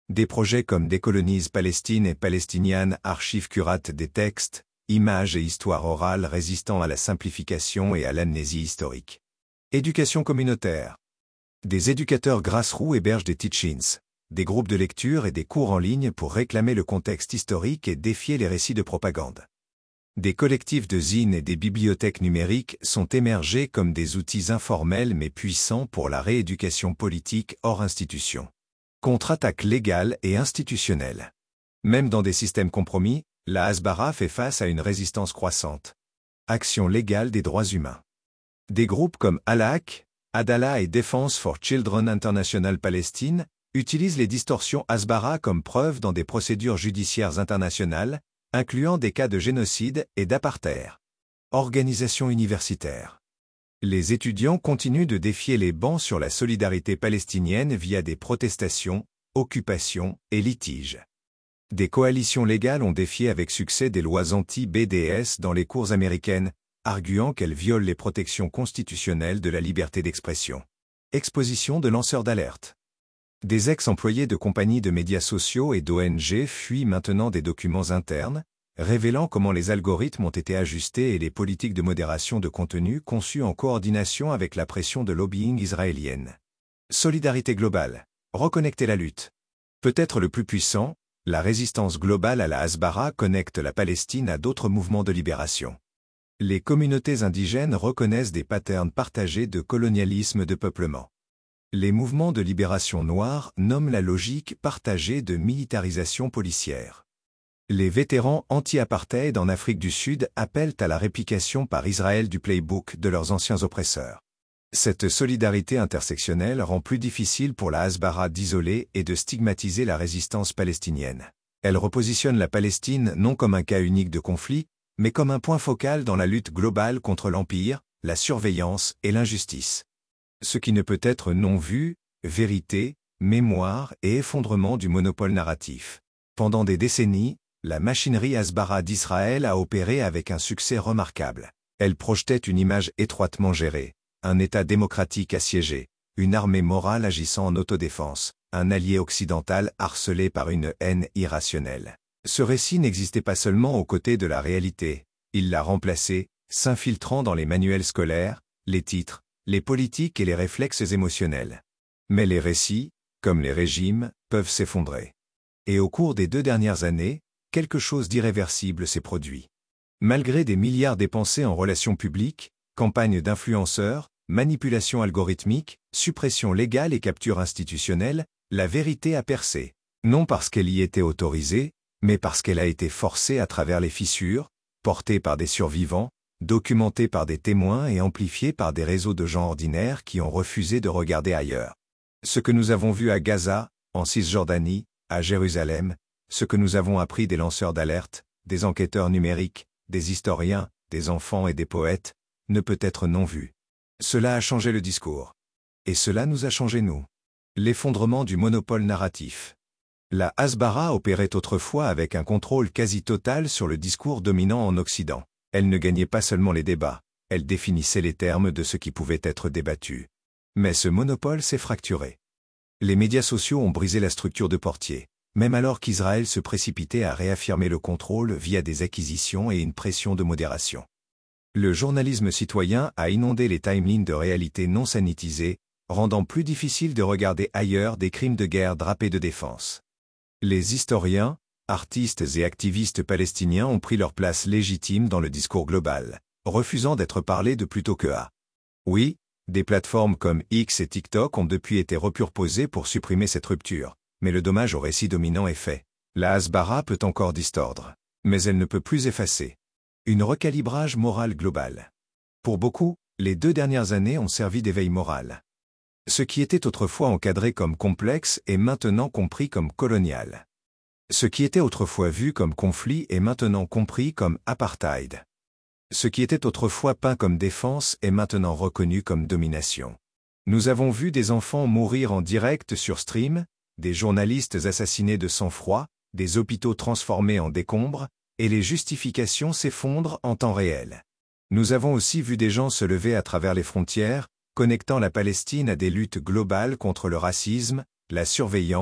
S1: Des projets comme Décolonise Palestine et Palestinian Archive curatent des textes, images et histoires orales résistant à la simplification et à l'amnésie historique. Éducation communautaire. Des éducateurs grassroots hébergent des teach-ins, des groupes de lecture et des cours en ligne pour réclamer le contexte historique et défier les récits de propagande. Des collectifs de zines et des bibliothèques numériques sont émergés comme des outils informels mais puissants pour la rééducation politique hors institution. Contre-attaque légale et institutionnelle. Même dans des systèmes compromis, la Hasbara fait face à une résistance croissante. Action légale des droits humains. Des groupes comme Al-Haq, Adala et Defense for Children International Palestine utilisent les distorsions Hasbara comme preuve dans des procédures judiciaires internationales, incluant des cas de génocide et d'apartheid. Organisation universitaire. Les étudiants continuent de défier les bancs sur la solidarité palestinienne via des protestations, occupations et litiges. Des coalitions légales ont défié avec succès des lois anti-B D S dans les cours américaines, arguant qu'elles violent les protections constitutionnelles de la liberté d'expression. Exposition de lanceurs d'alerte. Des ex-employés de compagnies de médias sociaux et d'O N G fuient maintenant des documents internes, révélant comment les algorithmes ont été ajustés et les politiques de modération de contenu conçues en coordination avec la pression de lobbying israélienne. Solidarité globale. Reconnecter la lutte. Peut-être le plus puissant, la résistance globale à la Hasbara connecte la Palestine à d'autres mouvements de libération. Les communautés indigènes reconnaissent des patterns partagés de colonialisme de peuplement. Les mouvements de libération noire nomment la logique partagée de militarisation policière. Les vétérans anti-apartheid en Afrique du Sud appellent à la réplication par Israël du playbook de leurs anciens oppresseurs. Cette solidarité intersectionnelle rend plus difficile pour la Hasbara d'isoler et de stigmatiser la résistance palestinienne. Elle repositionne la Palestine non comme un cas unique de conflit, mais comme un point focal dans la lutte globale contre l'empire, la surveillance et l'injustice. Ce qui ne peut être non vu, vérité, mémoire et effondrement du monopole narratif. Pendant des décennies, la machinerie Hasbara d'Israël a opéré avec un succès remarquable. Elle projetait une image étroitement gérée, un État démocratique assiégé, une armée morale agissant en autodéfense, un allié occidental harcelé par une haine irrationnelle. Ce récit n'existait pas seulement aux côtés de la réalité, il l'a remplacée, s'infiltrant dans les manuels scolaires, les titres, les politiques et les réflexes émotionnels. Mais les récits, comme les régimes, peuvent s'effondrer. Et au cours des deux dernières années, quelque chose d'irréversible s'est produit. Malgré des milliards dépensés en relations publiques, campagnes d'influenceurs, manipulation algorithmique, suppression légale et capture institutionnelle, la vérité a percé. Non parce qu'elle y était autorisée, mais parce qu'elle a été forcée à travers les fissures, portée par des survivants, documentée par des témoins et amplifiée par des réseaux de gens ordinaires qui ont refusé de regarder ailleurs. Ce que nous avons vu à Gaza, en Cisjordanie, à Jérusalem, ce que nous avons appris des lanceurs d'alerte, des enquêteurs numériques, des historiens, des enfants et des poètes, ne peut être non vu. Cela a changé le discours. Et cela nous a changé nous. L'effondrement du monopole narratif. La Hasbara opérait autrefois avec un contrôle quasi total sur le discours dominant en Occident. Elle ne gagnait pas seulement les débats, elle définissait les termes de ce qui pouvait être débattu. Mais ce monopole s'est fracturé. Les médias sociaux ont brisé la structure de portier, même alors qu'Israël se précipitait à réaffirmer le contrôle via des acquisitions et une pression de modération. Le journalisme citoyen a inondé les timelines de réalités non sanitisées, rendant plus difficile de regarder ailleurs des crimes de guerre drapés de défense. Les historiens, artistes et activistes palestiniens ont pris leur place légitime dans le discours global, refusant d'être parlés de plutôt que à. Oui, des plateformes comme X et TikTok ont depuis été repurposées pour supprimer cette rupture, mais le dommage au récit dominant est fait. La Hasbara peut encore distordre, mais elle ne peut plus effacer. Une recalibrage moral global. Pour beaucoup, les deux dernières années ont servi d'éveil moral. Ce qui était autrefois encadré comme complexe est maintenant compris comme colonial. Ce qui était autrefois vu comme conflit est maintenant compris comme apartheid. Ce qui était autrefois peint comme défense est maintenant reconnu comme domination. Nous avons vu des enfants mourir en direct sur stream, des journalistes assassinés de sang-froid, des hôpitaux transformés en décombres, et les justifications s'effondrent en temps réel. Nous avons aussi vu des gens se lever à travers les frontières, connectant la Palestine à des luttes globales contre le racisme, la surveillance,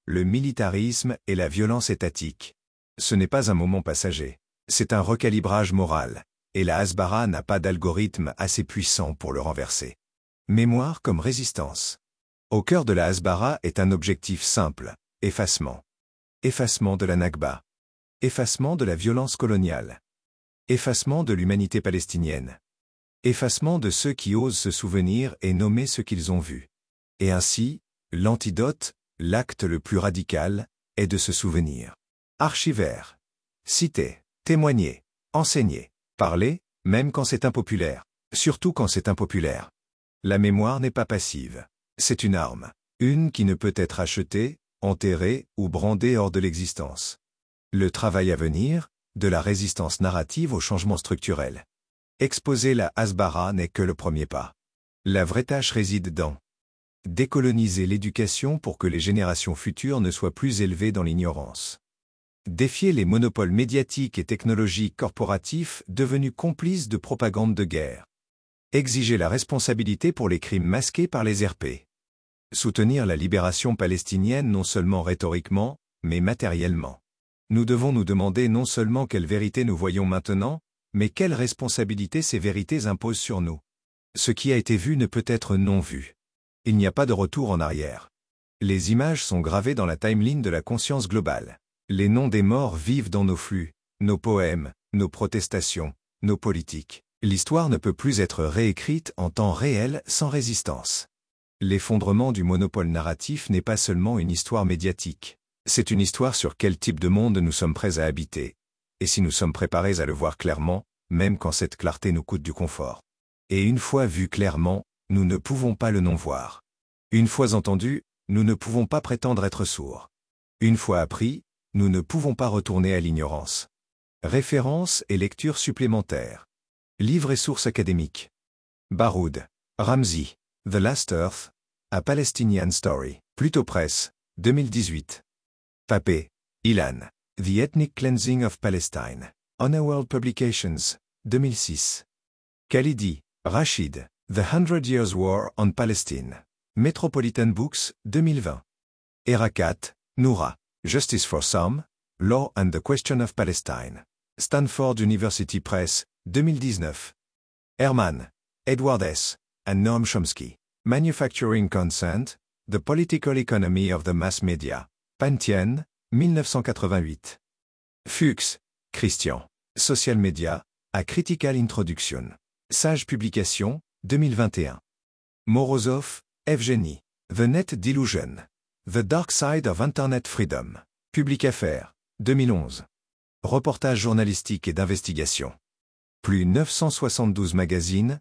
S1: le militarisme et la violence étatique. Ce n'est pas un moment passager. C'est un recalibrage moral, et la Hasbara n'a pas d'algorithme assez puissant pour le renverser. Mémoire comme résistance. Au cœur de la Hasbara est un objectif simple, effacement. Effacement de la Nakba. Effacement de la violence coloniale. Effacement de l'humanité palestinienne. Effacement de ceux qui osent se souvenir et nommer ce qu'ils ont vu. Et ainsi, l'antidote, l'acte le plus radical, est de se souvenir. Archiver. Citer, témoigner, enseigner, parler, même quand c'est impopulaire, surtout quand c'est impopulaire. La mémoire n'est pas passive. C'est une arme, une qui ne peut être achetée, enterrée ou brandée hors de l'existence. Le travail à venir, de la résistance narrative au changement structurel. Exposer la Hasbara n'est que le premier pas. La vraie tâche réside dans décoloniser l'éducation pour que les générations futures ne soient plus élevées dans l'ignorance. Défier les monopoles médiatiques et technologiques corporatifs devenus complices de propagande de guerre. Exiger la responsabilité pour les crimes masqués par les R P. Soutenir la libération palestinienne non seulement rhétoriquement, mais matériellement. Nous devons nous demander non seulement quelle vérité nous voyons maintenant, mais quelle responsabilité ces vérités imposent sur nous. Ce qui a été vu ne peut être non vu. Il n'y a pas de retour en arrière. Les images sont gravées dans la timeline de la conscience globale. Les noms des morts vivent dans nos flux, nos poèmes, nos protestations, nos politiques. L'histoire ne peut plus être réécrite en temps réel sans résistance. L'effondrement du monopole narratif n'est pas seulement une histoire médiatique. C'est une histoire sur quel type de monde nous sommes prêts à habiter, et si nous sommes préparés à le voir clairement, même quand cette clarté nous coûte du confort. Et une fois vu clairement, nous ne pouvons pas le non-voir. Une fois entendu, nous ne pouvons pas prétendre être sourds. Une fois appris, nous ne pouvons pas retourner à l'ignorance. Références et lectures supplémentaires. Livres et sources académiques. Baroud, Ramzi, The Last Earth, A Palestinian Story. Pluto Press, deux mille dix-huit. Papé, Ilan, The Ethnic Cleansing of Palestine. Honorworld Publications, deux mille six. Khalidi, Rachid, The Hundred Years War on Palestine. Metropolitan Books, deux mille vingt. Erakat, Noura, Justice for Some, Law and the Question of Palestine. Stanford University Press, deux mille dix-neuf. Herman, Edward S., and Noam Chomsky. Manufacturing Consent, The Political Economy of the Mass Media. Pantienne, mille neuf cent quatre-vingt-huit. Fuchs, Christian. Social Media, A Critical Introduction. Sage Publication, deux mille vingt et un. Morozov, Evgeny. The Net Delusion. The Dark Side of Internet Freedom. Public Affaires, deux mille onze. Reportage journalistique et d'investigation. Plus neuf cent soixante-douze magazines,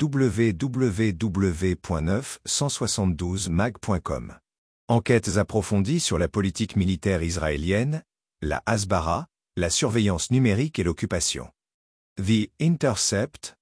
S1: w w w point neuf cent soixante-douze mag point com. Enquêtes approfondies sur la politique militaire israélienne, la Hasbara, la surveillance numérique et l'occupation. The Intercept,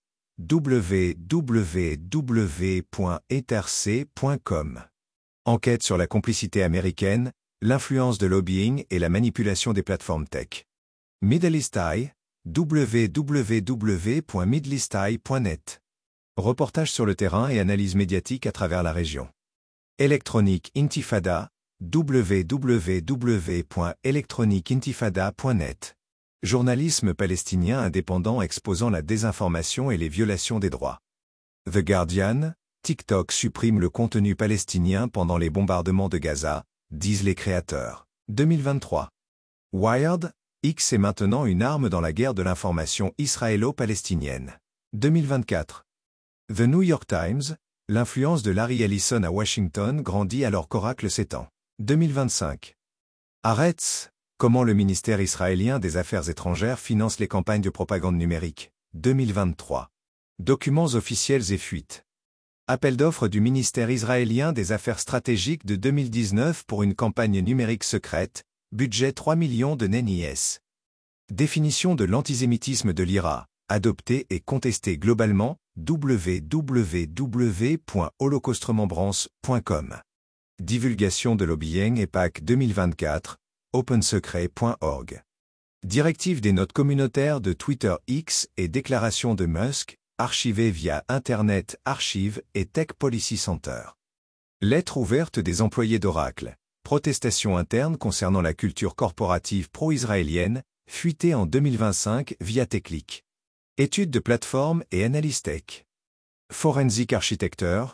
S1: w w w point interc point com. Enquête sur la complicité américaine, l'influence de lobbying et la manipulation des plateformes tech. Middle East Eye, w w w point middle east eye point net. Reportage sur le terrain et analyse médiatique à travers la région. Electronic Intifada, w w w point electronic intifada point net. Journalisme palestinien indépendant exposant la désinformation et les violations des droits. The Guardian, TikTok supprime le contenu palestinien pendant les bombardements de Gaza, disent les créateurs. deux mille vingt-trois. Wired, X est maintenant une arme dans la guerre de l'information israélo-palestinienne. deux mille vingt-quatre. The New York Times, l'influence de Larry Ellison à Washington grandit alors qu'Oracle s'étend. deux mille vingt-cinq. Haaretz, comment le ministère israélien des Affaires étrangères finance les campagnes de propagande numérique. deux mille vingt-trois. Documents officiels et fuites. Appel d'offres du ministère israélien des Affaires stratégiques de deux mille dix-neuf pour une campagne numérique secrète, budget trois millions de N E N I S. Définition de l'antisémitisme de l'I R A, adoptée et contestée globalement, w w w point holocaustemembrance point com. Divulgation de lobbying et P A C deux mille vingt-quatre, opensecret point org. Directive des notes communautaires de Twitter X et déclaration de Musk, archivée via Internet Archive et Tech Policy Center. Lettre ouverte des employés d'Oracle. Protestation interne concernant la culture corporative pro-israélienne, fuitée en deux mille vingt-cinq via TechLeak. Études de plateforme et analyse tech. Forensic Architecture,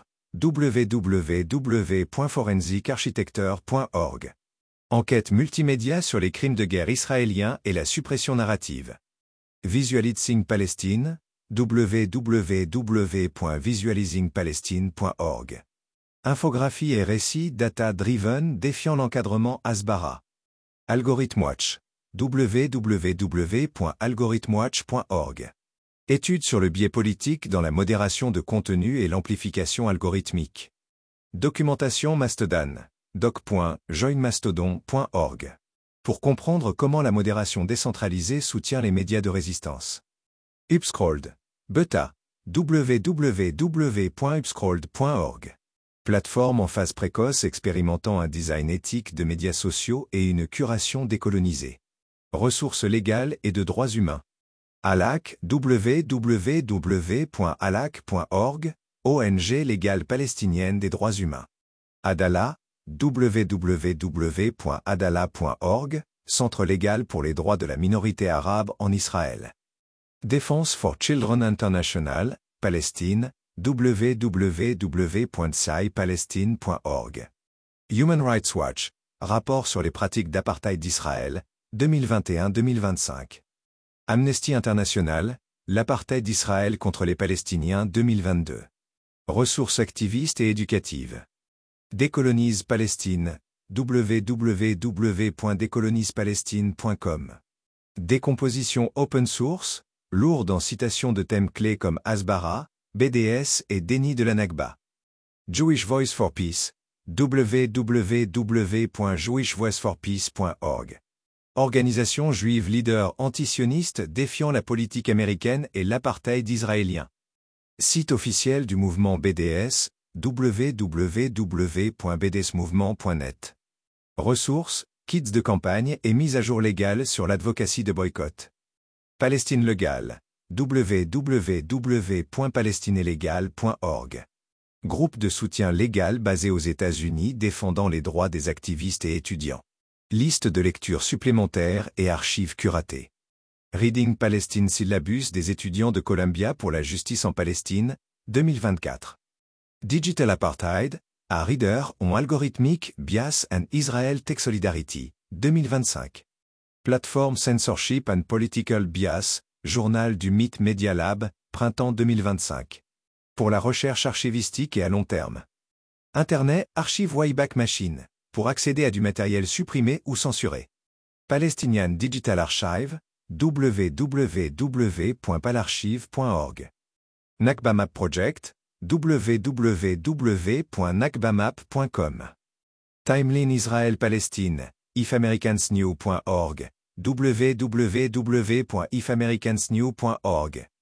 S1: w w w point forensic architecture point org. Enquête multimédia sur les crimes de guerre israéliens et la suppression narrative. Visualizing Palestine, w w w point visualizing palestine point org. Infographie et récits data-driven défiant l'encadrement Hasbara. Algorithm Watch, w w w point algorithm watch point org. Études sur le biais politique dans la modération de contenu et l'amplification algorithmique. Documentation Mastodon, doc point join mastodon point org. Pour comprendre comment la modération décentralisée soutient les médias de résistance. Upscrolled, bêta, w w w point upscrolled point org. Plateforme en phase précoce expérimentant un design éthique de médias sociaux et une curation décolonisée. Ressources légales et de droits humains. ALAC, w w w point alac point org, O N G légale palestinienne des droits humains. Adala, w w w point adala point org, Centre légal pour les droits de la minorité arabe en Israël. Defense for Children International, Palestine, w w w point s a i palestine point org. Human Rights Watch, rapport sur les pratiques d'apartheid d'Israël, deux mille vingt et un à deux mille vingt-cinq. Amnesty International, l'apartheid d'Israël contre les Palestiniens deux mille vingt-deux. Ressources activistes et éducatives. Décolonise Palestine, w w w point décolonise palestine point com. Décomposition open source, lourde en citations de thèmes clés comme Hasbara, B D S et déni de la Nakba. Jewish Voice for Peace, w w w point jewish voice for peace point org. Organisation juive leader antisioniste défiant la politique américaine et l'apartheid israélien. Site officiel du mouvement B D S, w w w point b d s mouvement point net. Ressources, kits de campagne et mise à jour légale sur l'advocacy de boycott. Palestine Legal, w w w point palestinelégal point org. Groupe de soutien légal basé aux États-Unis défendant les droits des activistes et étudiants. Liste de lectures supplémentaires et archives curatées. Reading Palestine Syllabus des étudiants de Columbia pour la justice en Palestine, deux mille vingt-quatre. Digital Apartheid, a Reader on Algorithmic Bias and Israel Tech Solidarity, deux mille vingt-cinq. Platform Censorship and Political Bias, journal du Myth Media Lab, printemps deux mille vingt-cinq. Pour la recherche archivistique et à long terme. Internet Archive Wayback Machine, pour accéder à du matériel supprimé ou censuré. Palestinian Digital Archive, w w w point palarchive point org. Nakba Map Project, w w w point nakba map point com. Timeline Israël-Palestine, if americans new point org, w w w point if americans new point org.